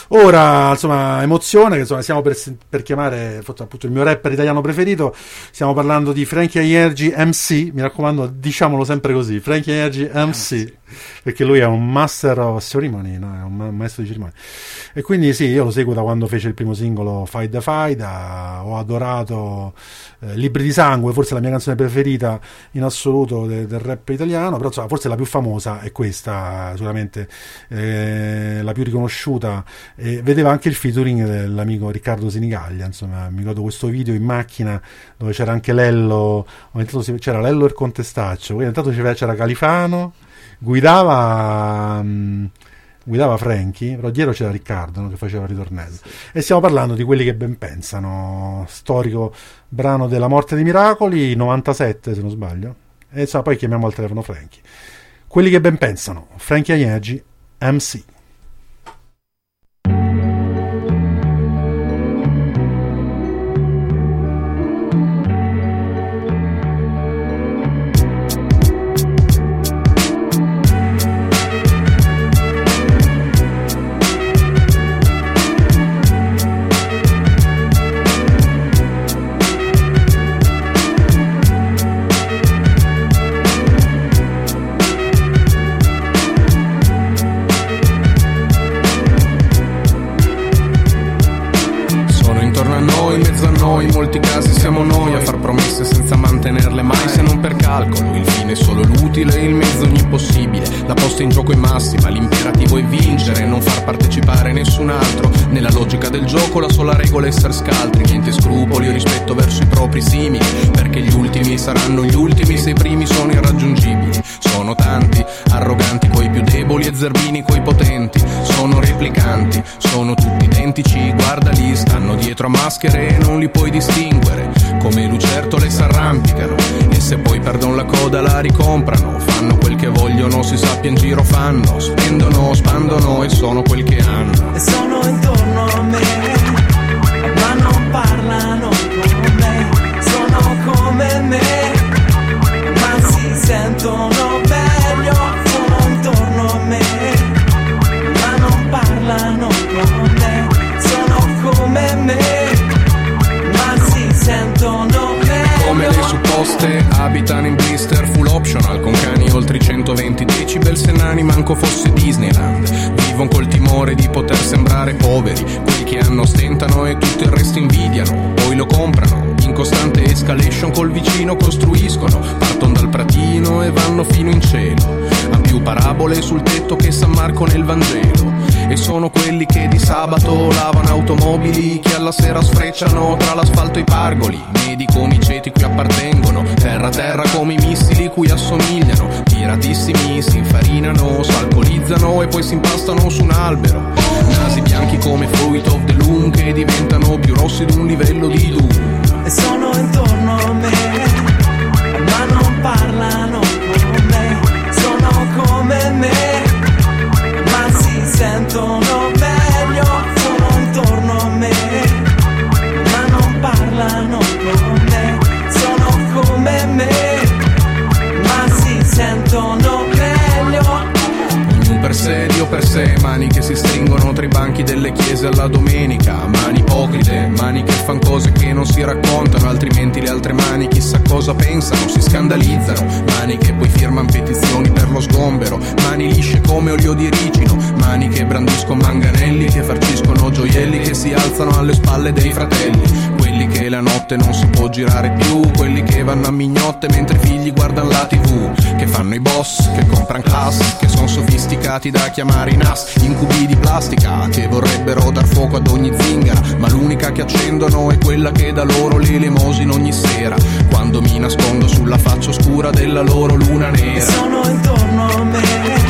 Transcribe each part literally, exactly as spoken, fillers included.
Ora, insomma, emozione, che insomma stiamo per, per chiamare forse, appunto il mio rapper italiano preferito. Stiamo parlando di Frankie Aiergi M C, mi raccomando, diciamolo sempre così, Frankie Aiergi M C, perché lui è un master of ceremony, no? È un ma- maestro di cerimonie. E quindi sì, io lo seguo da quando fece il primo singolo Fight the Fight, ho adorato eh, Libri di sangue, forse la mia canzone preferita in assoluto de- del rap italiano, però insomma, forse la più famosa è questa, sicuramente eh, la più riconosciuta. E vedeva anche il featuring dell'amico Riccardo Sinigaglia, insomma mi ricordo questo video in macchina dove c'era anche Lello, c'era Lello il Contestaccio, poi intanto c'era Califano, guidava um, guidava Frankie, però dietro c'era Riccardo, no, che faceva il ritornello. E stiamo parlando di Quelli che ben pensano, storico brano della Morte dei Miracoli, novantasette se non sbaglio, e insomma, poi chiamiamo al telefono Frankie. Quelli che ben pensano, Frankie Aiergi M C. In molti casi siamo noi a far promesse senza mantenerle mai, se non per calcolo. Il fine è solo l'utile, il mezzo ogni possibile. La posta in gioco è massima, l'imperativo è vincere, non far partecipare nessun altro. Nella logica del gioco la sola regola è essere scaltri, niente scrupoli o rispetto verso i propri simili, perché gli ultimi saranno gli ultimi se i primi sono irraggiungibili. Sono tanti, arroganti coi più deboli e zerbini coi potenti. Sono replicanti, sono tutti identici, guardali, stanno dietro a maschere e non li puoi distinguere. Come lucertole s'arrampicano e se poi perdono la coda la ricomprano. Fanno quel che vogliono, si sappia in giro fanno, spendono, spandono e sono quel che hanno. E sono intorno a me, ma non parlano con me. Sono come me, ma si sentono meglio. Sono intorno a me, ma non parlano con me. Sono come me, ma si sentono meglio. Come le supposte abitano in blister full optional, con cani oltre i centoventi decibel, se nani manco fosse Disneyland. Vivono col timore di poter sembrare poveri, quelli che hanno stentano e tutto il resto invidiano, poi lo comprano. In costante escalation col vicino costruiscono, partono dal pratino e vanno fino in cielo. Han più parabole sul tetto che San Marco nel Vangelo. E sono quelli che di sabato lavano automobili, che alla sera sfrecciano tra l'asfalto e i pargoli. Medi come i ceti cui appartengono, terra a terra come i missili cui assomigliano. Tiratissimi si infarinano, s'alcolizzano e poi si impastano su un albero. Nasi bianchi come fruit of the loom, che diventano più rossi di un livello di Doom. E sono intorno a me, ma non parlano con me. Sono come me, ma si sentono meglio. Sono intorno a me, ma non parlano con me. Sono come me, ma si sentono meglio. Ognuno per sé, Dio per sé, mani che si stringono tra i banchi delle chiese alla domenica. Mani ipocrite, mani che fan cose che non si raccontano, altrimenti le altre mani chissà cosa pensano, si scandalizzano. Mani che poi firman petizioni per lo sgombero, mani lisce come olio di ricino, mani che brandiscono manganelli, che farciscono gioielli, che si alzano alle spalle dei fratelli. Quelli che la notte non si può girare più, quelli che vanno a mignotte mentre i figli guardano la tivù, che fanno i boss, che compran class, che sono sofisticati da chiamare i N A S, incubi di plastica, che vorrebbero dar fuoco ad ogni zingara, ma l'unica che accendono è quella che dà loro l'elemosina ogni sera, quando mi nascondo sulla faccia oscura della loro luna nera. Sono intorno a me,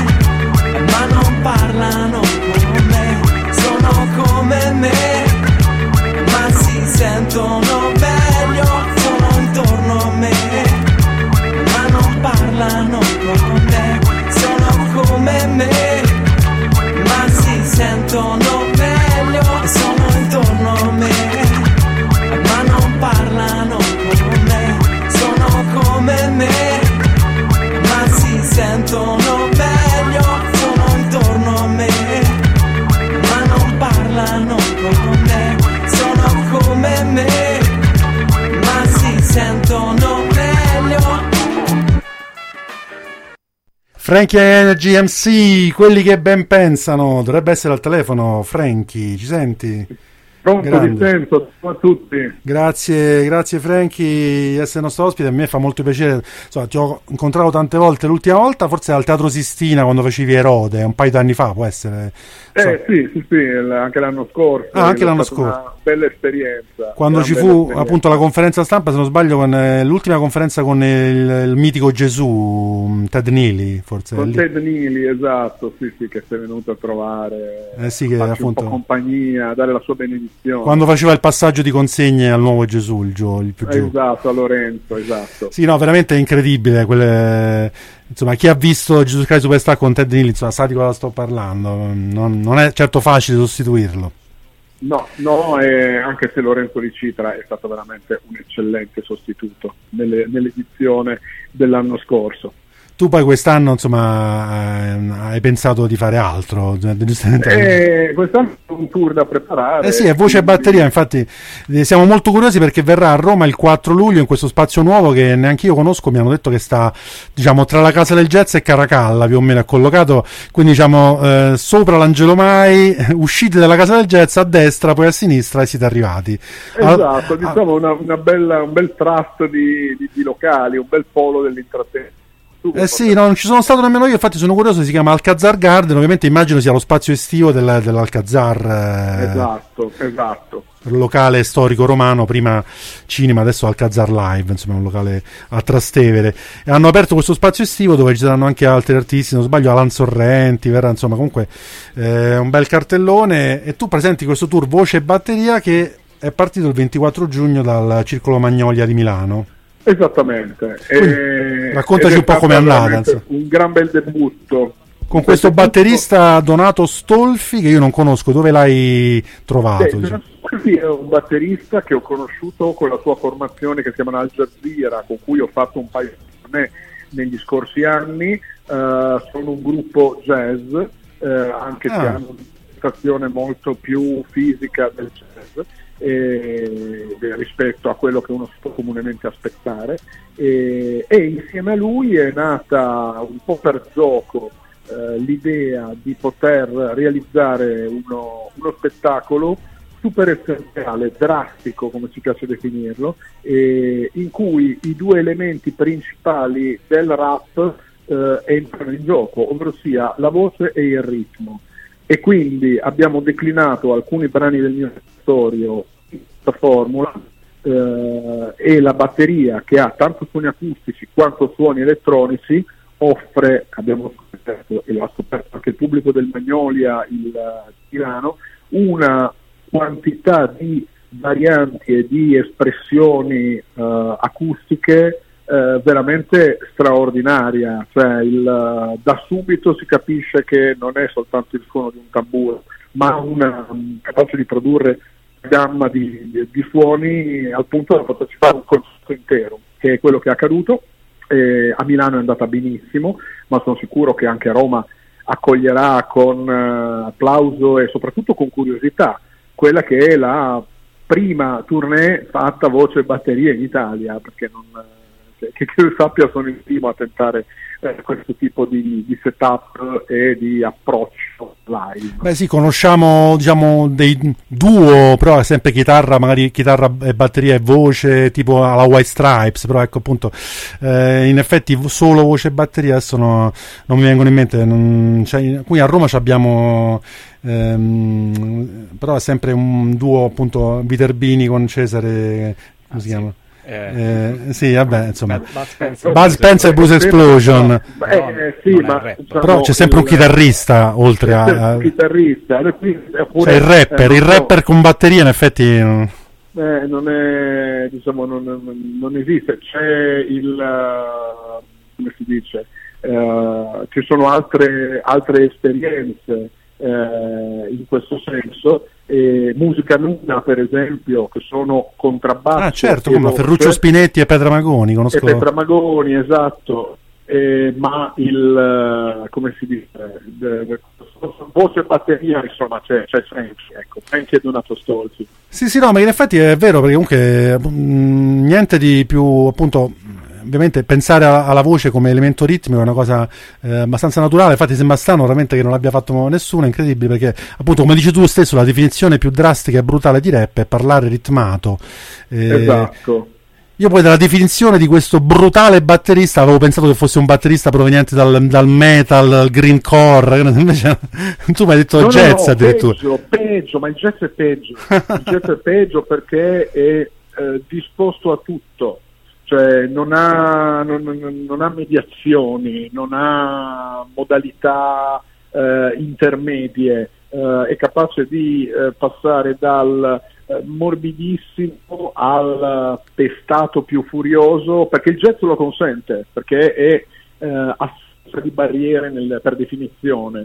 ma non parlano con me. Sono come me, ma si sentono meglio. Sono intorno a me, ma non parlano con me. Sono come me, ma si sentono meglio. Sono intorno a me, ma non parlano con me. Sono come me, ma si sentono meglio. Sono intorno a me, parlano con me, sono come me, ma si sentono meglio. Frankie Energy M C, quelli che ben pensano. Dovrebbe essere al telefono. Frankie, ci senti? Pronto, di sento, ciao a tutti. Grazie, grazie Frankie di essere nostro ospite. A me fa molto piacere. Insomma, ti ho incontrato tante volte. L'ultima volta forse al Teatro Sistina, quando facevi Erode, un paio d'anni fa, può essere? Eh so. sì, sì, sì, anche l'anno scorso. Ah, anche l'anno scorso. Una bella esperienza. Quando ci fu esperienza. appunto la conferenza stampa, se non sbaglio, con eh, l'ultima conferenza con il, il mitico Gesù, Ted Neely, forse. Con Ted Neely, esatto, sì, sì, che si è venuto a trovare, eh sì, che farci appunto un po' compagnia, a dare la sua benedizione. Quando faceva il passaggio di consegne al nuovo Gesù, il, gio, il più giovane. Esatto, a Lorenzo, esatto. Sì, no, veramente incredibile. Quelle, insomma, chi ha visto Gesù Cristo Superstar con Ted Neely, insomma, sa di cosa sto parlando. Non, non è certo facile sostituirlo. No, no, e anche se Lorenzo Di Citra è stato veramente un eccellente sostituto nelle, nell'edizione dell'anno scorso. Tu poi quest'anno, insomma, eh, hai pensato di fare altro? Eh, quest'anno è un tour da preparare. Eh sì, è voce e batteria, infatti eh, siamo molto curiosi perché verrà a Roma il quattro luglio in questo spazio nuovo che neanche io conosco, mi hanno detto che sta, diciamo, tra la Casa del Jazz e Caracalla, più o meno è collocato, quindi diciamo eh, sopra l'Angelo Mai, uscite dalla Casa del Jazz a destra, poi a sinistra e siete arrivati. Esatto, ah, diciamo una, una bella, un bel trust di, di, di locali, un bel polo dell'intrattenimento. Eh sì, no, non ci sono stato nemmeno io, infatti sono curioso, si chiama Alcazar Garden, ovviamente immagino sia lo spazio estivo del, dell'Alcazar. Eh, esatto, esatto. Locale storico romano, prima cinema, adesso Alcazar Live, insomma un locale a Trastevere. E hanno aperto questo spazio estivo dove ci saranno anche altri artisti, se non sbaglio Alan Sorrenti, verrà, insomma comunque eh, un bel cartellone. E tu presenti questo tour voce e batteria che è partito il ventiquattro giugno dal Circolo Magnolia di Milano. Esattamente. E, raccontaci un po' com'è andata. Un gran bel debutto. Con questo batterista Donato Stolfi che io non conosco, dove l'hai trovato? Sì, diciamo? È un batterista che ho conosciuto con la sua formazione che si chiama Al Jazeera, con cui ho fatto un paio di tournée negli scorsi anni. Uh, sono un gruppo jazz, uh, anche ah. se hanno un'interpretazione molto più fisica del jazz. E, rispetto a quello che uno si può comunemente aspettare e, e insieme a lui è nata un po' per gioco eh, l'idea di poter realizzare uno, uno spettacolo super essenziale, drastico come ci piace definirlo, e in cui i due elementi principali del rap eh, entrano in gioco, ovvero sia la voce e il ritmo. E quindi abbiamo declinato alcuni brani del mio repertorio in questa formula eh, e la batteria, che ha tanto suoni acustici quanto suoni elettronici, offre, abbiamo scoperto e lo ha scoperto anche il pubblico del Magnolia, il Milano, una quantità di varianti e di espressioni eh, acustiche Eh, veramente straordinaria, cioè il, da subito si capisce che non è soltanto il suono di un tamburo, ma una um, capace di produrre gamma di, di, di suoni al punto da poterci fare un concerto intero, che è quello che è accaduto. Eh, a Milano è andata benissimo, ma sono sicuro che anche a Roma accoglierà con uh, applauso e soprattutto con curiosità quella che è la prima tournée fatta voce e batteria in Italia, perché non che, che io sappia sono il primo a tentare eh, questo tipo di, di setup e di approccio live. Beh sì, conosciamo diciamo dei duo, però è sempre chitarra, magari chitarra e batteria e voce, tipo alla White Stripes, però ecco appunto eh, in effetti solo voce e batteria adesso no, non mi vengono in mente, non, cioè, qui a Roma abbiamo ehm, però è sempre un duo appunto Viterbini con Cesare, come ah, si sì. chiama? Eh, eh, sì, vabbè, insomma, Bud Spencer, Bud Spencer e Blues Explosion. Eh, sì, ma, diciamo, però c'è sempre il, un chitarrista oltre a. Un chitarrista, cioè il rapper, eh, il rapper so. con batteria, in effetti. Eh, non è, diciamo, non, non esiste. C'è il, uh, come si dice, uh, ci sono altre, altre esperienze uh, in questo senso. E musica nuda, per esempio, che sono contrabbasso. Ah, certo, come Ferruccio Spinetti e Petra Magoni, conosco. E Petra Magoni, esatto. Eh, ma il, come si dice, voce e batteria, insomma, c'è, c'è Frankie, ecco, Frankie è Donato Stolzi. Sì, sì, no, ma in effetti è vero, perché comunque mh, niente di più, appunto, ovviamente pensare a, alla voce come elemento ritmico è una cosa eh, abbastanza naturale. Infatti sembra strano veramente che non l'abbia fatto nessuno, è incredibile, perché appunto, come dici tu stesso, la definizione più drastica e brutale di rap è parlare ritmato. Eh, esatto. Io poi dalla definizione di questo brutale batterista avevo pensato che fosse un batterista proveniente dal, dal metal, dal greencore, invece tu mi hai detto no, jazz no, no, addirittura. Peggio, peggio, ma il jazz è peggio. Il jazz è peggio perché è eh, disposto a tutto, cioè non ha, non, non ha mediazioni, non ha modalità eh, intermedie, eh, è capace di eh, passare dal morbidissimo al pestato più furioso, perché il jazz lo consente, perché è eh, assenza di barriere nel, per definizione,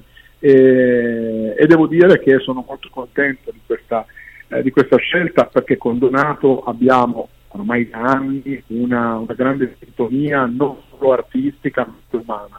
e, e devo dire che sono molto contento di questa, eh, di questa scelta, perché con Donato abbiamo ormai da anni una, una grande sintonia non solo artistica ma anche umana,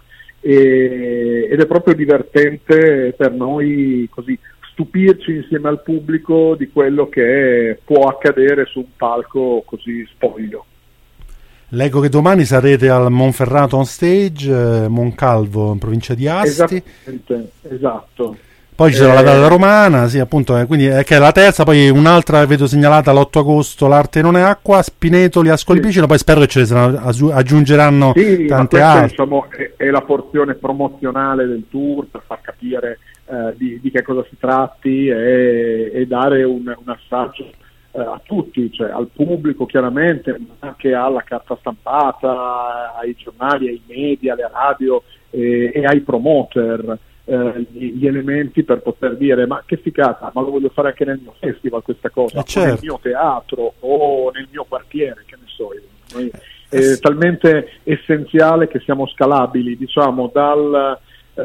e, ed è proprio divertente per noi così stupirci insieme al pubblico di quello che può accadere su un palco così spoglio. Leggo che domani sarete al Monferrato on stage, eh, Moncalvo, in provincia di Asti. Esattamente, esatto. Poi ci sarà eh, la data romana, sì, appunto, eh, quindi è che è la terza, poi un'altra vedo segnalata l'otto agosto, l'Arte non è acqua, Spinetoli, Ascoli sì. Piceno, poi spero che ce ne saranno, aggiungeranno sì, tante ma altre. Diciamo, è, è la porzione promozionale del tour, per far capire eh, di, di che cosa si tratti e, e dare un, un assaggio eh, a tutti, cioè al pubblico chiaramente, ma anche alla carta stampata, ai giornali, ai media, alle radio e, e ai promoter. Eh, gli, gli elementi per poter dire ma che figata, ma lo voglio fare anche nel mio festival questa cosa, eh certo. o nel mio teatro o nel mio quartiere, che ne so io. Noi, è eh, talmente essenziale che siamo scalabili, diciamo, dal,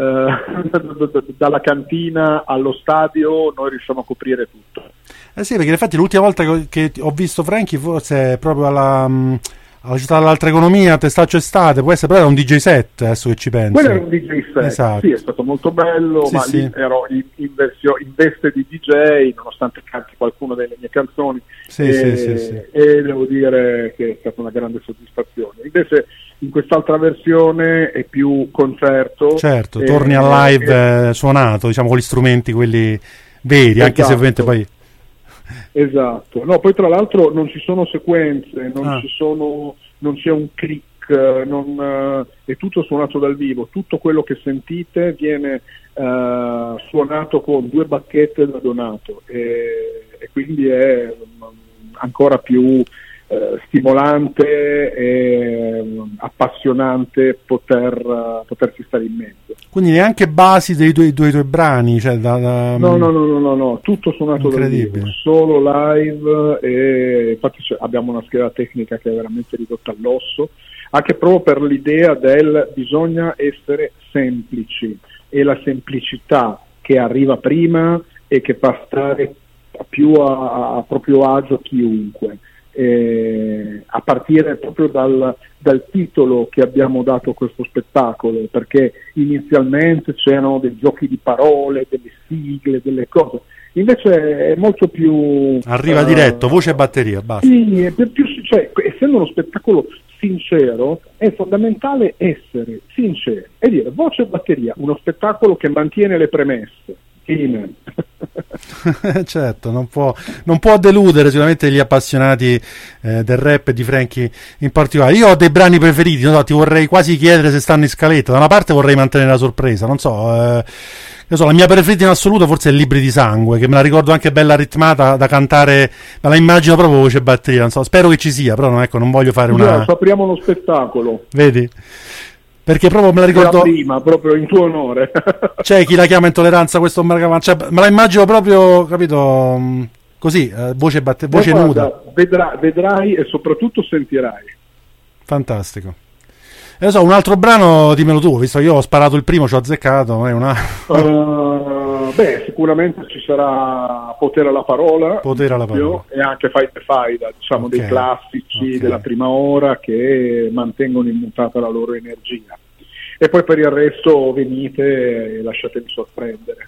eh, dalla cantina allo stadio noi riusciamo a coprire tutto. Eh sì, perché infatti l'ultima volta che, che ho visto Frankie forse proprio alla... Mh, alla città dell'altra economia, Testaccio Estate, può essere, però era un D J set, adesso che ci penso. Quello era un D J set, esatto. Sì, è stato molto bello, sì, ma sì. lì ero in, in, versio, in veste di D J, nonostante canti qualcuno delle mie canzoni, sì, e, sì, sì, sì. e devo dire che è stata una grande soddisfazione. Invece in quest'altra versione è più concerto. Certo, e, torni al live e, eh, suonato, diciamo, con gli strumenti quelli veri, esatto. Anche se ovviamente poi... Esatto, no, poi tra l'altro non ci sono sequenze, non ah. ci sono, non c'è un click, non, uh, è tutto suonato dal vivo, tutto quello che sentite viene uh, suonato con due bacchette da Donato e, e quindi è um, ancora più uh, stimolante e um, appassionante poter, uh, poterci stare in mezzo. Quindi neanche basi dei tuoi, due tuoi brani, cioè da, da... No, no, no, no, no, no, tutto suonato dal vivo, solo live, e infatti abbiamo una scheda tecnica che è veramente ridotta all'osso, anche proprio per l'idea del bisogna essere semplici, e la semplicità che arriva prima e che fa stare più a, a proprio agio chiunque. Eh, a partire proprio dal, dal titolo che abbiamo dato a questo spettacolo, perché inizialmente c'erano dei giochi di parole, delle sigle, delle cose, invece è molto più arriva uh, diretto, voce e batteria, basta. Sì, è più, cioè, essendo uno spettacolo sincero è fondamentale essere sinceri e dire voce e batteria, uno spettacolo che mantiene le premesse. Certo, non può, non può deludere sicuramente gli appassionati eh, del rap e di Frankie in particolare. Io ho dei brani preferiti, non so, ti vorrei quasi chiedere se stanno in scaletta. Da una parte vorrei mantenere la sorpresa, non so, eh, io so, la mia preferita in assoluto forse è Libri di sangue, che me la ricordo anche bella ritmata da cantare, me la immagino proprio voce e batteria, non so, spero che ci sia, però no, ecco, non voglio fare una... Io apriamo lo spettacolo. Vedi? Perché proprio me la ricordo prima, proprio in tuo onore. C'è chi la chiama intolleranza, questo me la, cioè, me la immagino proprio, capito, così, eh, voce, batte, voce guarda, nuda. Vedrai, vedrai e soprattutto sentirai. Fantastico. E lo so, un altro brano, dimmelo tu, visto che io ho sparato il primo, ci ho azzeccato, non è una... uh, beh, sicuramente ci sarà Potere alla parola, Potere alla parola. E anche Fight e Faida, diciamo, okay. Dei classici okay. della prima ora che mantengono immutata la loro energia. e poi per il resto venite e lasciatemi sorprendere.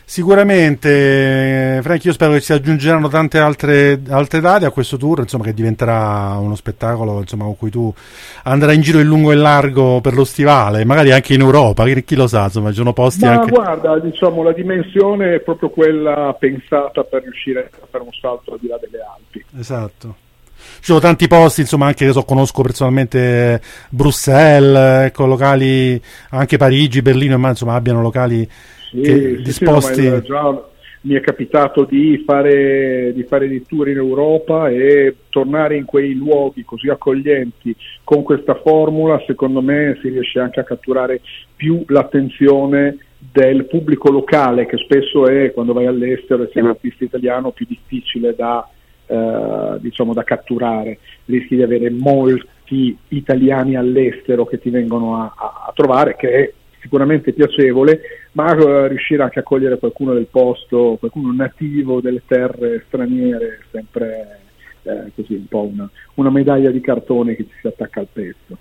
Sicuramente, Frank, io spero che si aggiungeranno tante altre, altre date a questo tour, insomma, che diventerà uno spettacolo, insomma, con cui tu andrai in giro in lungo e largo per lo stivale, magari anche in Europa, chi, chi lo sa, insomma, ci sono posti Ma anche... guarda, diciamo, la dimensione è proprio quella pensata per riuscire a fare un salto al di là delle Alpi. Esatto. Ci sono tanti posti, insomma, anche che so, conosco personalmente Bruxelles, ecco, locali, anche Parigi, Berlino, ma insomma abbiano locali sì, che, sì, disposti. Sì, no, già mi è capitato di fare, di fare dei tour in Europa e tornare in quei luoghi così accoglienti con questa formula, secondo me si riesce anche a catturare più l'attenzione del pubblico locale, che spesso è, quando vai all'estero e sei un artista italiano, più difficile da Uh, diciamo da catturare. Rischi di avere molti italiani all'estero che ti vengono a, a, a trovare, che è sicuramente piacevole, ma uh, riuscire anche a cogliere qualcuno del posto, qualcuno nativo delle terre straniere, è sempre eh, così un po' una, una medaglia di cartone che ci si attacca al petto.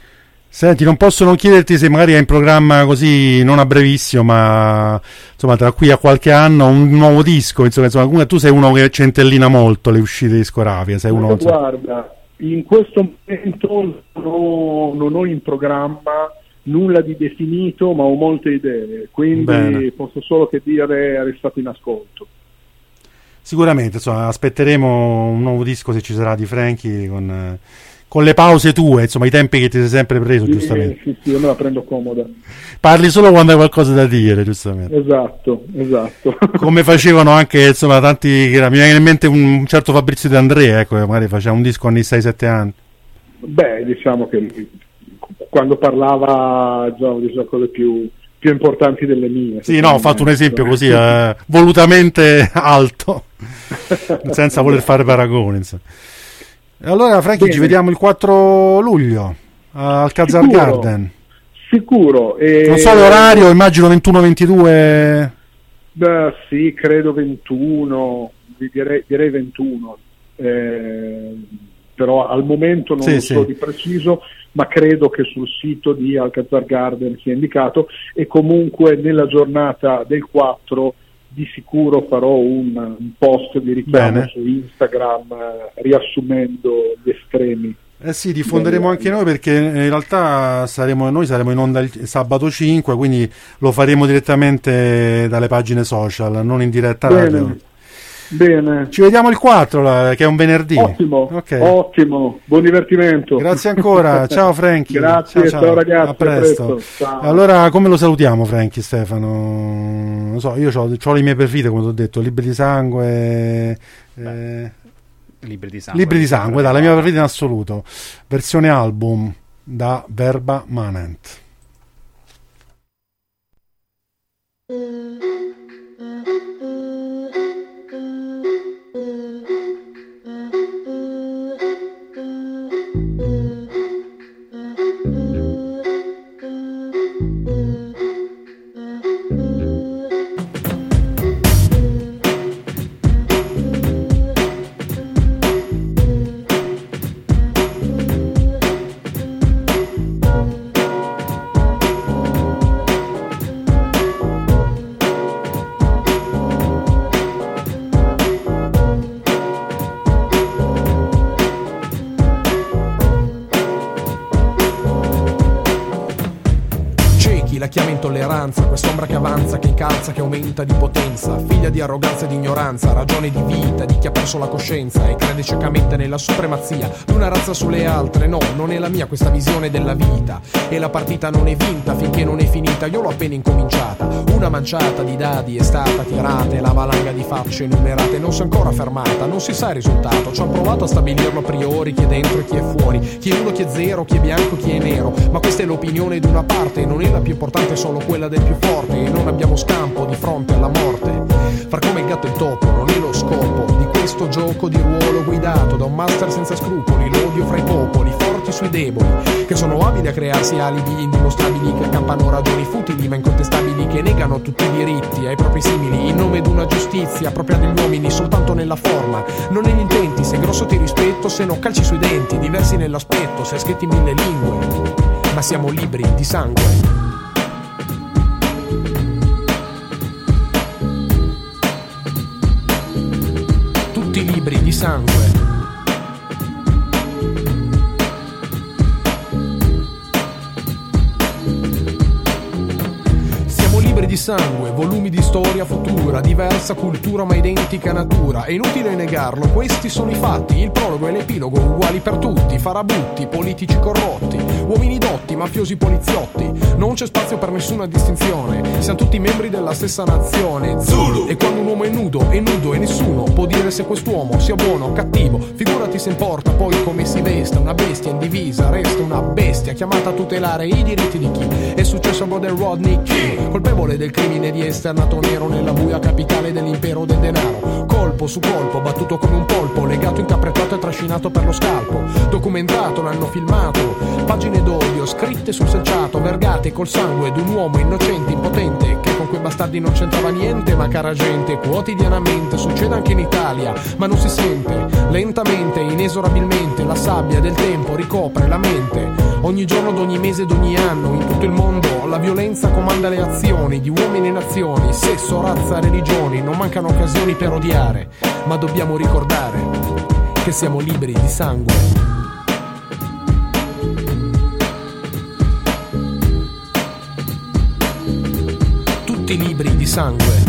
Senti, non posso non chiederti se magari hai in programma, così non a brevissimo, ma insomma tra qui a qualche anno, un nuovo disco, insomma, insomma tu sei uno che centellina molto le uscite discografiche, sei uno, insomma... Guarda, in questo momento non ho, non ho in programma nulla di definito, ma ho molte idee, quindi Bene. Posso solo che dire restate in ascolto. Sicuramente, insomma, aspetteremo un nuovo disco, se ci sarà, di Frankie, con... con le pause tue, insomma, i tempi che ti sei sempre preso, sì, giustamente. Sì, sì, io me la prendo comoda. Parli solo quando hai qualcosa da dire, giustamente. Esatto, esatto. Come facevano anche, insomma, tanti, mi viene in mente un certo Fabrizio De André, ecco, che magari faceva un disco anni sei sette anni. Beh, diciamo che quando parlava già di cose più, più importanti delle mie. Sì, no, ho fatto un esempio così, eh, volutamente alto, senza voler fare paragoni, insomma. Allora, Frankie, ci vediamo il quattro luglio al Khazar Garden. Sicuro. E... non so l'orario, immagino ventuno ventidue. Beh, sì, credo ventuno, direi, direi ventuno. Eh, però al momento non sì, lo so sì. di preciso, ma credo che sul sito di Al Khazar Garden sia indicato, e comunque nella giornata del quattro di sicuro farò un, un post di richiamo Bene. su Instagram eh, riassumendo gli estremi. Eh sì, diffonderemo anche noi, perché in realtà saremo, noi saremo in onda il sabato cinque, quindi lo faremo direttamente dalle pagine social, non in diretta Bene. radio. Bene. Ci vediamo il quattro, che è un venerdì. Ottimo, okay. ottimo, buon divertimento. Grazie ancora, ciao Frankie. Grazie, ciao, ciao. ciao ragazzi. A presto. presto. Ciao. Allora, come lo salutiamo Frankie, Stefano? Non so, io ho le mie preferite, come ti ho detto, Libri di sangue... Eh, Libri di sangue. Libri di sangue, dai, la mia preferita in assoluto. Versione album da Verba Manent. La chiama intolleranza, quest'ombra che avanza, che incalza, che aumenta di potenza, figlia di arroganza e di ignoranza, ragione di vita di chi ha perso la coscienza e crede ciecamente nella supremazia di una razza sulle altre. No, non è la mia questa visione della vita, e la partita non è vinta finché non è finita, io l'ho appena incominciata. Una manciata di dadi è stata tirata e la valanga di facce numerate non si è ancora fermata, non si sa il risultato, ci hanno provato a stabilirlo a priori, chi è dentro e chi è fuori, chi è uno, chi è zero, chi è bianco, chi è nero, ma questa è l'opinione di una parte, non è la più importante, è solo quella del più forte, e non abbiamo scampo di fronte alla morte. Far come il gatto e il topo non è lo scopo di questo gioco di ruolo guidato da un master senza scrupoli, l'odio fra i popoli, forti sui deboli, che sono abili a crearsi alibi indimostrabili, che accampano ragioni futili ma incontestabili, che negano tutti i diritti ai propri simili in nome di una giustizia propria degli uomini soltanto nella forma, non negli intenti. Se grosso ti rispetto, se no calci sui denti, diversi nell'aspetto, se scritti in mille lingue, ma siamo libri di sangue. tutti libri di sangue. Libri di sangue, volumi di storia futura, diversa cultura ma identica natura. È inutile negarlo, questi sono i fatti. Il prologo e l'epilogo uguali per tutti. Farabutti, politici corrotti, uomini dotti, mafiosi poliziotti. Non c'è spazio per nessuna distinzione. Siamo tutti membri della stessa nazione, Zulu. E quando un uomo è nudo, è nudo e nessuno può dire se quest'uomo sia buono o cattivo. Figurati se importa poi come si vesta. Una bestia in divisa resta una bestia chiamata a tutelare i diritti di chi è successo a Brother Rodney King, colpevole del crimine di esternato nero nella buia capitale dell'impero del denaro. Colpo su colpo, battuto come un polpo, legato, incaprettato e trascinato per lo scalpo. Documentato, l'hanno filmato, pagine d'odio scritte sul selciato, vergate col sangue di un uomo innocente, impotente, che con quei bastardi non c'entrava niente. Ma cara gente, quotidianamente succede anche in Italia, ma non si sente. Lentamente, inesorabilmente, la sabbia del tempo ricopre la mente. Ogni giorno d'ogni mese d'ogni anno, in tutto il mondo, la violenza comanda le azioni di uomini e nazioni. Sesso, razza, religioni, non mancano occasioni per odiare, ma dobbiamo ricordare che siamo liberi di sangue. Tutti libri di sangue.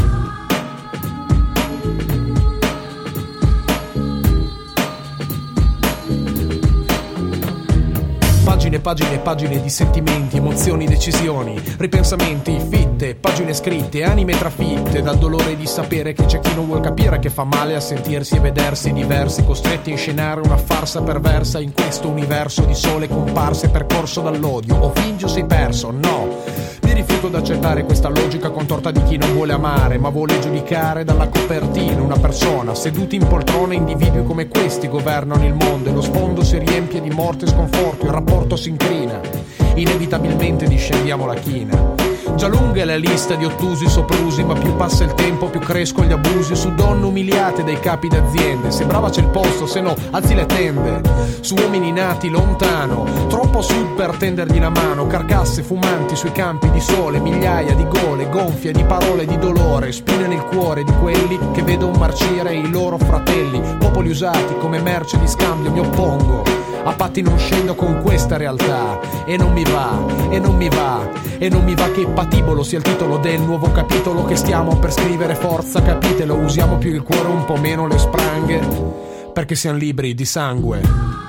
Pagine, pagine, pagine di sentimenti, emozioni, decisioni, ripensamenti, fitte, pagine scritte, anime trafitte dal dolore di sapere che c'è chi non vuol capire che fa male a sentirsi e vedersi diversi, costretti a inscenare una farsa perversa in questo universo di sole comparse percorso dall'odio. O fingi o sei perso, no. Mi rifiuto d'accettare questa logica contorta di chi non vuole amare ma vuole giudicare dalla copertina una persona. Seduti in poltrone individui come questi governano il mondo e lo sfondo si riempie di morte e sconforto, il rapporto si incrina, inevitabilmente discendiamo la china. Già lunga è la lista di ottusi soprusi, ma più passa il tempo più crescono gli abusi su donne umiliate dai capi d'aziende. Se brava c'è il posto, se no alzi le tende. Su uomini nati lontano, troppo a sud per tendergli la mano. Carcasse fumanti sui campi di sole, migliaia di gole gonfie di parole di dolore. Spine nel cuore di quelli che vedono marcire i loro fratelli. Popoli usati come merce di scambio, mi oppongo. A patti non scendo con questa realtà. E non mi va, e non mi va, e non mi va che patibolo sia il titolo del nuovo capitolo che stiamo per scrivere. Forza, capitelo, usiamo più il cuore, un po' meno le spranghe, perché siamo liberi di sangue.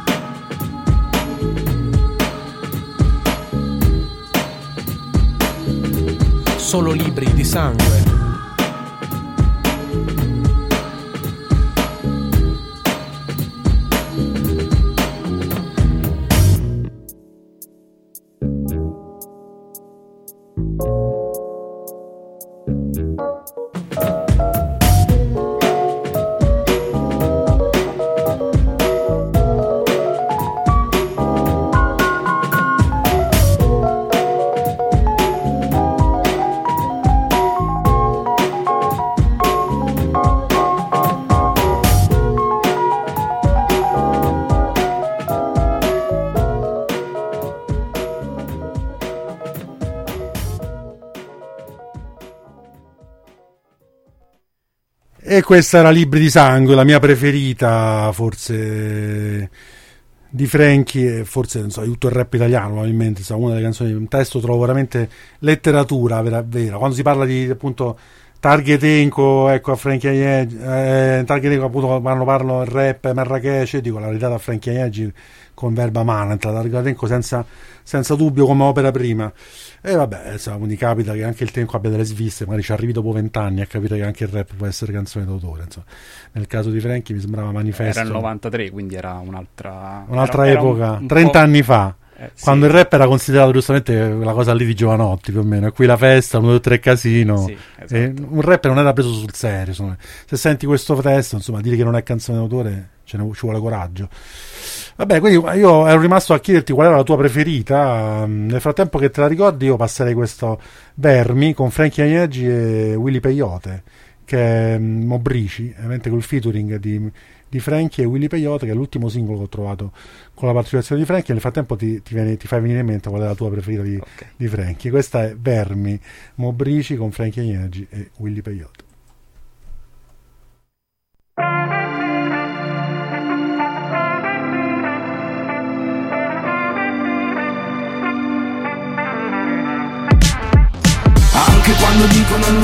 Solo libri di sangue. E questa era Libri di sangue, la mia preferita forse di Frankie, e forse non so, di tutto il rap italiano probabilmente, so, una delle canzoni, un testo trovo veramente letteratura vera, vera. Quando si parla di appunto Target Enco, ecco a Frankie Agnelli, eh, Target Enco appunto quando parlo il rap Marrakesh, dico la verità da Frankie Agnelli con verba mana, Target Enco senza, senza dubbio come opera prima. E vabbè, insomma, quindi capita che anche il tempo abbia delle sviste, magari ci arrivi dopo vent'anni a capire che anche il rap può essere canzone d'autore, insomma. Nel caso di Frankie mi sembrava manifesto. Era il novantatré, quindi era un'altra un'altra era, epoca, era un, un trenta anni fa, eh, quando sì. il rap era considerato giustamente la cosa lì di giovanotti più o meno, e qui la festa, uno, due, tre casino, sì, esatto. E un rap non era preso sul serio, insomma. Se senti questo testo, insomma, dire che non è canzone d'autore ce ne, ci vuole coraggio. Vabbè, quindi io ero rimasto a chiederti qual era la tua preferita. Nel frattempo che te la ricordi, io passerei questo Vermi con Frankie Agnelli e Willy Peyote, che è Mobrici, ovviamente col featuring di, di Frankie e Willy Peyote, che è l'ultimo singolo che ho trovato con la partecipazione di Frankie. Nel frattempo ti, ti, viene, ti fai venire in mente qual è la tua preferita di, okay. di Frankie. Questa è Vermi, Mobrici con Frankie Agnelli e Willy Peyote.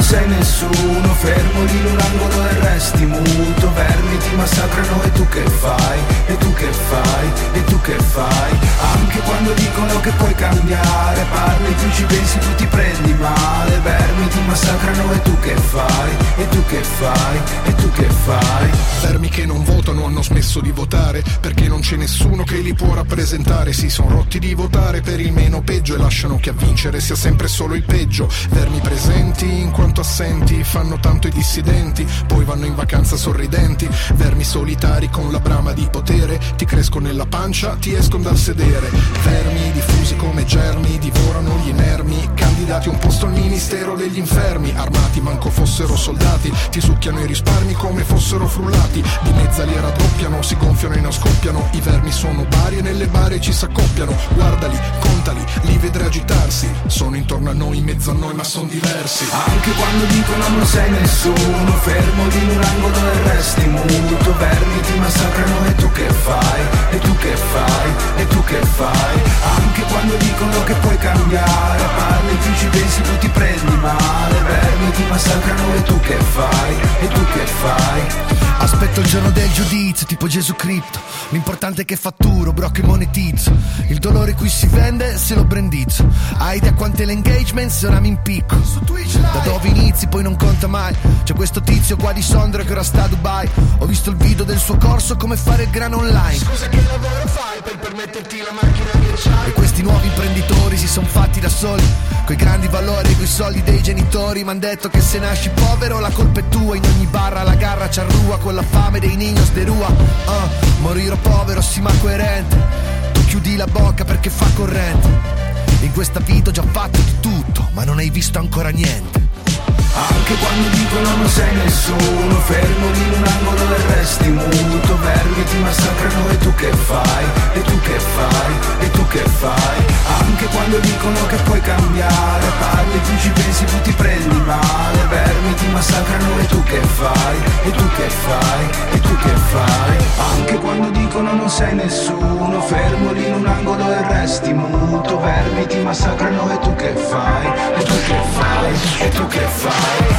sei nessuno, fermo lì in un angolo e resti muto. Vermi ti massacrano e tu che fai? E tu che fai? E tu che fai? Anche quando dicono che puoi cambiare, parli, tu ci pensi, tu ti prendi male. Vermi ti massacrano e tu che fai? E tu che fai? E tu che fai? Vermi che non votano hanno smesso di votare perché non c'è nessuno che li può rappresentare. Si sono rotti di votare per il meno peggio e lasciano che a vincere sia sempre solo il peggio. Vermi presenti in quanto assenti, fanno tanto i dissidenti, poi vanno in vacanza sorridenti. Vermi solitari con la brama di potere, ti crescono nella pancia, ti escono dal sedere. Vermi diffusi come germi, divorano gli inermi, candidati un posto al ministero degli infermi. Armati manco fossero soldati, ti succhiano i risparmi come fossero frullati. Di mezza li raddoppiano, si gonfiano e non scoppiano. I vermi sono vari e nelle bare ci s'accoppiano. Guardali, contali, li vedrai agitarsi. Sono intorno a noi, in mezzo a noi, ma sono diversi. Anche quando dicono non sei nessuno, fermo lì in un angolo e resti muto. Vermi ti massacrano e tu che fai? E tu che fai? E tu che fai? Anche quando dicono che puoi cambiare, parli, tu ci pensi, tu ti prendi male. Vermi ti massacrano e tu che fai? E tu che fai? Aspetto il giorno del giudizio, tipo Gesù Cristo. L'importante è che fatturo, bro, che monetizzo. Il dolore qui si vende, se lo brandizzo. Hai idea quante l'engagement, se ora mi impicco. Da dove inizi, poi non conta mai. C'è questo tizio qua di Sondra che ora sta a Dubai. Ho visto il video del suo corso, come fare il grano online. Scusa, che lavoro fai per permetterti la macchina che c'hai? E questi nuovi imprenditori si son fatti da soli, coi grandi valori e coi soldi dei genitori. M'han detto che se nasci povero la colpa è tua. In ogni barra la garra c'arrua, con la fame dei niños de rua. uh, Morirò povero sì ma coerente. Tu chiudi la bocca perché fa corrente. In questa vita ho già fatto di tutto, ma non hai visto ancora niente. Anche quando dicono non sei nessuno, fermo lì in un angolo e resti muto. Vermi ti massacrano e tu che fai? E tu che fai? E tu che fai? Anche quando dicono che puoi cambiare, parli, tu ci pensi, tu ti prendi male. Vermi ti massacrano e tu che fai? E tu che fai? E tu che fai? Anche quando dicono non sei nessuno, fermo lì in un angolo e resti muto. Vermi ti massacrano e tu che fai? E tu che fai? E tu che fai?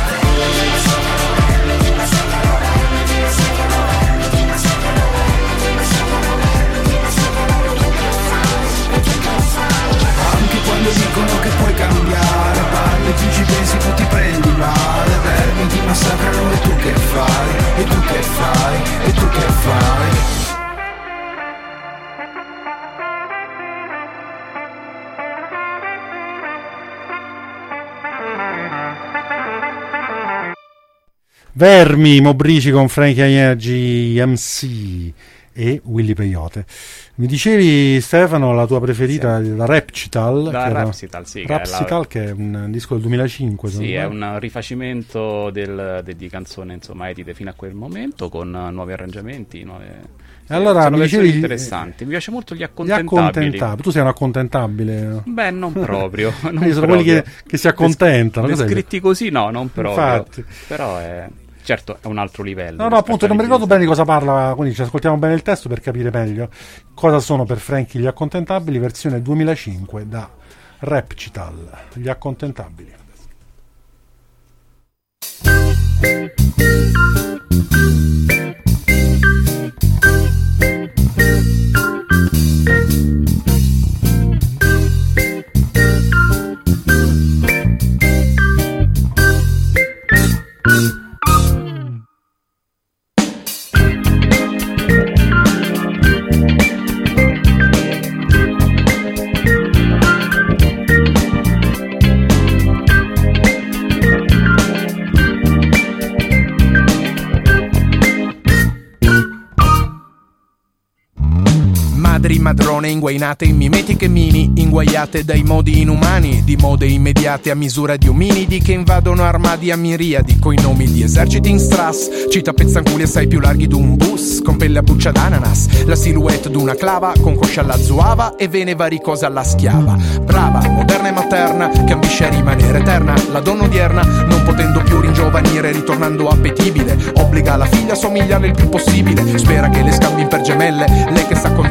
Anche quando dicono che puoi cambiare, parli, tu ci pensi, tu ti prendi male. Vermi ti massacrano e tu che fai? E tu che fai? E tu che fai? Vermi, Mobrici con Frankie Aiergi, M C e Willy Peyote. Mi dicevi, Stefano, la tua preferita, sì, la Rapcital? La che Rapcital, sì. Rapcital, che è, la... che è un disco del duemilacinque. Sì, è un rifacimento del, de, di canzone, insomma, edite fino a quel momento, con nuovi arrangiamenti, nuove... E allora sono mi dicevi interessanti. Mi piace molto gli accontentabili. accontentabili. Gli accontentabili. Tu sei un accontentabile? Beh, non proprio. Non sono proprio. quelli che, che si accontentano. Des- descritti così, no, non proprio. Infatti. Però è... Certo, è un altro livello. No, no, appunto, non mi ricordo bene di cosa parla, quindi ci ascoltiamo bene il testo per capire meglio cosa sono per Frankie gli accontentabili, versione duemilacinque da Rapcital, gli accontentabili. Madrone inguainate in mimetiche mini, inguaiate dai modi inumani, di mode immediate a misura di ominidi che invadono armadi a miriadi, coi nomi di eserciti in strass, cita pezzanculi assai più larghi d'un bus, con pelle a buccia d'ananas, la silhouette d'una clava, con coscia alla zuava e vene varicose alla schiava. Brava, moderna e materna, che ambisce a rimanere eterna, la donna odierna, non potendo più ringiovanire, ritornando appetibile, obbliga la figlia a somigliarle il più possibile, spera che le scambin per gemelle, lei che s'accontenta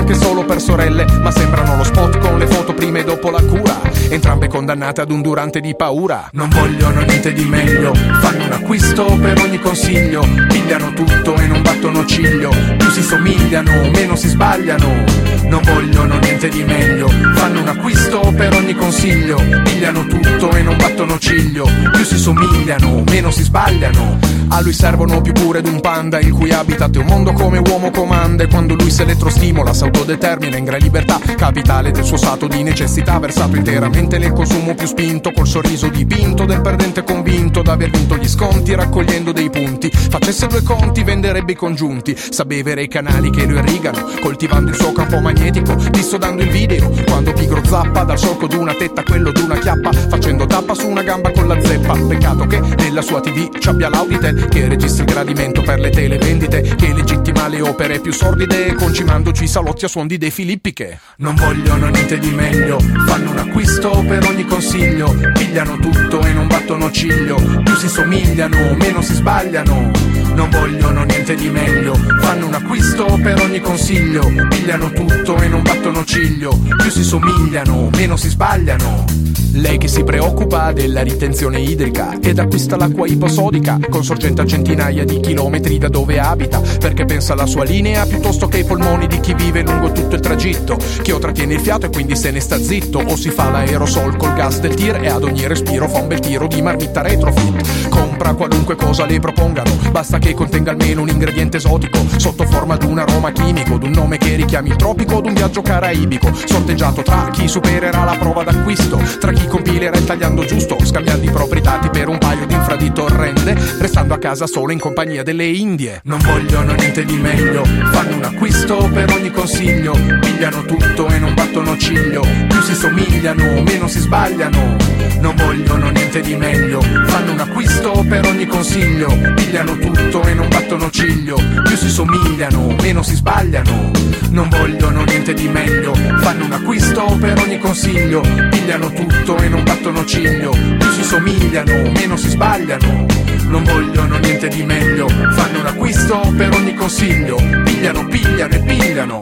anche solo per sorelle, ma sembrano lo spot con le foto prima e dopo la cura, entrambe condannate ad un durante di paura. Non vogliono niente di meglio, fanno un acquisto per ogni consiglio, pigliano tutto e non battono ciglio, più si somigliano meno si sbagliano. Non vogliono niente di meglio, fanno un acquisto per ogni consiglio, pigliano tutto e non battono ciglio, più si somigliano meno si sbagliano. A lui servono più cure d'un panda, il cui habitat è un mondo come uomo comanda, e quando lui si elettrostimola s'autodetermina in gran libertà, capitale del suo stato di necessità, versato interamente nel consumo più spinto, col sorriso dipinto del perdente convinto d'aver vinto gli sconti raccogliendo dei punti. Facesse due conti venderebbe i congiunti, sa bevere i canali che lo irrigano, coltivando il suo campo magnetico, dissodando il video quando pigro zappa dal solco d'una tetta quello d'una chiappa, facendo tappa su una gamba con la zeppa. Peccato che nella sua tv ci abbia l'Auditel che registra il gradimento per le televendite, che legittima le opere più sordide, concimandoci i salotti a suon di De Filippiche. Non vogliono niente di meglio, fanno un acquisto per ogni consiglio, pigliano tutto e non battono ciglio, più si somigliano meno si sbagliano. Non vogliono niente di meglio, fanno un acquisto per ogni consiglio, pigliano tutto e non battono ciglio, più si somigliano meno si sbagliano. Lei che si preoccupa della ritenzione idrica ed acquista l'acqua iposodica con sorgente a centinaia di chilometri da dove abita, perché pensa alla sua linea piuttosto che ai polmoni di chi vive lungo tutto il tragitto, che o trattiene il fiato e quindi se ne sta zitto, o si fa l'aerosol col gas del tir e ad ogni respiro fa un bel tiro di marmitta retrofit. Compra qualunque cosa le propongano, basta che contenga almeno un ingrediente esotico sotto forma d'un aroma chimico, d'un nome che richiami il tropico, d'un viaggio caraibico, sorteggiato tra chi supererà la prova d'acquisto, tra chi compilerà il tagliando giusto, scambiando i propri dati per un paio di infradito orrende, restando a casa solo in compagnia delle Indie. Non vogliono niente di meglio, fanno un acquisto per ogni consiglio, pigliano tutto e non battono ciglio, più si somigliano meno si sbagliano. Non vogliono niente di meglio, fanno un acquisto per ogni consiglio, pigliano tutto e non battono ciglio, più si somigliano meno si sbagliano. Non vogliono niente di meglio, fanno un acquisto per ogni consiglio, pigliano tutto e non battono ciglio, più si somigliano meno si sbagliano. Non vogliono niente di meglio, fanno un acquisto per ogni consiglio, pigliano, pigliano e pigliano.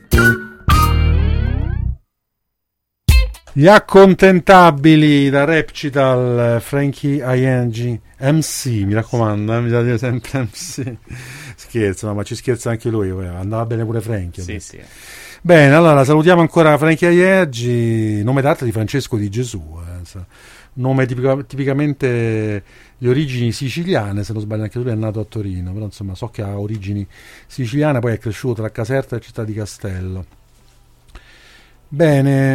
Gli accontentabili da Repcital, Frankie I N G M C, mi raccomando, eh, mi da dire sempre M C. Scherzo, no, ma ci scherza anche lui, andava bene pure Frankie. Sì, sì. Bene, allora salutiamo ancora Frankie Aiergi, nome d'arte di Francesco di Gesù, eh, nome tipica, tipicamente di origini siciliane, se non sbaglio anche lui è nato a Torino, però insomma so che ha origini siciliane, poi è cresciuto tra Caserta e Città di Castello. Bene.